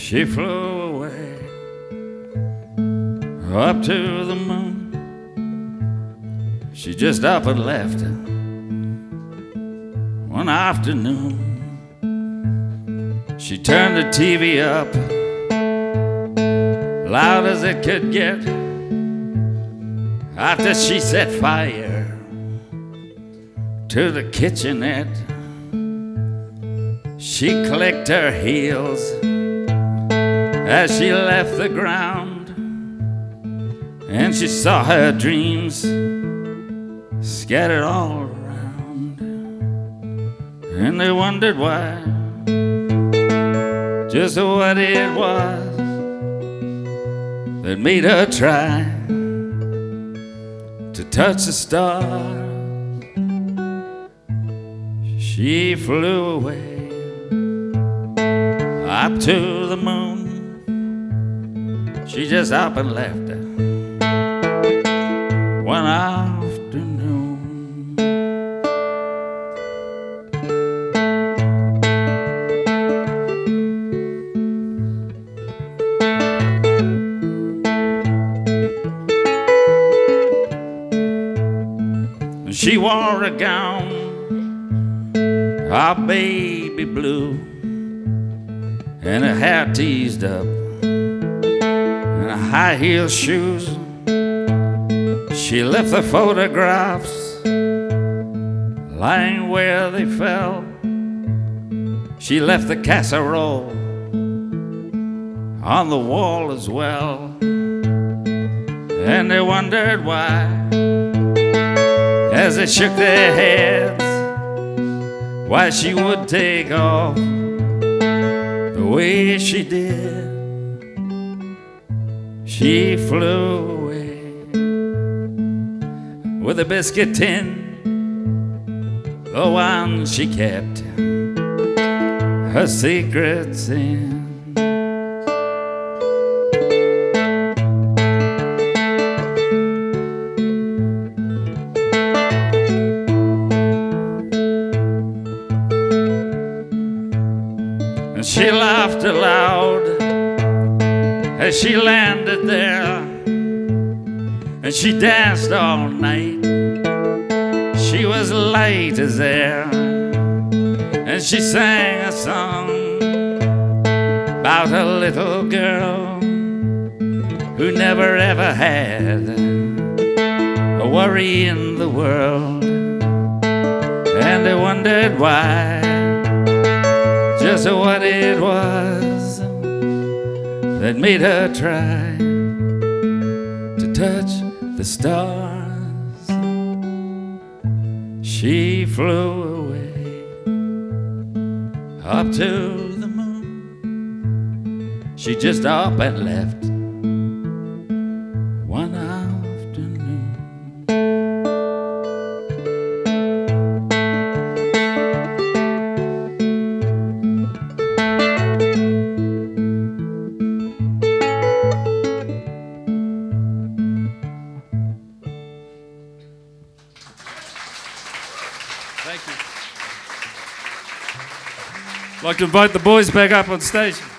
She flew away up to the moon. She just up and left one afternoon. She turned the TV up loud as it could get. After she set fire to the kitchenette, she clicked her heels as she left the ground, and she saw her dreams scattered all around. And they wondered why, just what it was that made her try to touch the stars. She flew away up to the moon. She just up and left one afternoon. She wore a gown of baby blue, and her hair teased up, and her high-heeled shoes. She left the photographs lying where they fell. She left the casserole on the wall as well. And they wondered why, as they shook their heads, why she would take off the way she did. She flew away with a biscuit tin, the one she kept her secrets in. And she laughed aloud as she landed there, and she danced all night. She was light as air, and she sang a song about a little girl who never ever had a worry in the world. And they wondered why, just what it was that made her try to touch the stars. She flew away up to the moon. She just up and left one afternoon. Thank you. I'd like to invite the boys back up on stage.